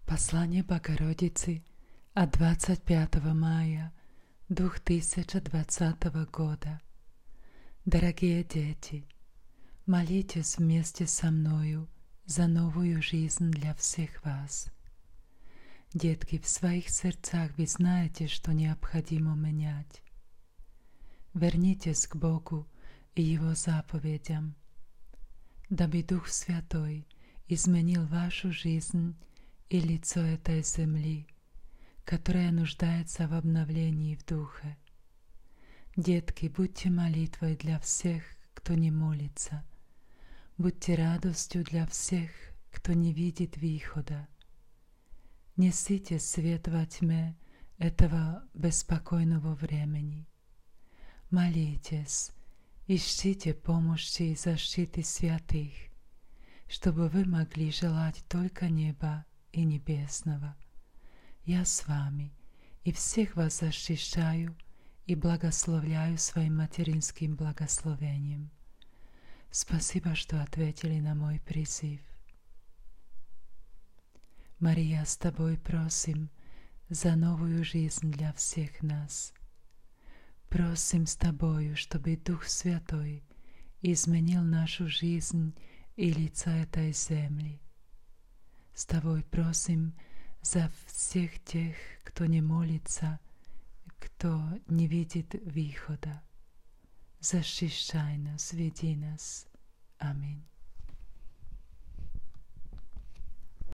Послание Богородицы от 25 мая 2020 года. Дорогие дети, молитесь вместе со мною за новую жизнь для всех вас. Детки, в своих сердцах вы знаете, что необходимо менять. Вернитесь к Богу и Его заповедям, дабы Дух Святой изменил вашу жизнь и лицо этой земли, которая нуждается в обновлении в духе. Детки, будьте молитвой для всех, кто не молится. Будьте радостью для всех, кто не видит выхода. Несите свет во тьме этого беспокойного времени. Молитесь, ищите помощи и защиты святых, чтобы вы могли желать только неба и небесного. Я с вами и всех вас защищаю и благословляю своим материнским благословением. Спасибо, что ответили на мой призыв. Мария, с тобой просим за новую жизнь для всех нас. Просим с тобою, чтобы Дух Святой изменил нашу жизнь и лицо этой земли. С тобой просим за всех тех, кто не молится, кто не видит выхода. Защищай нас, веди нас. Аминь.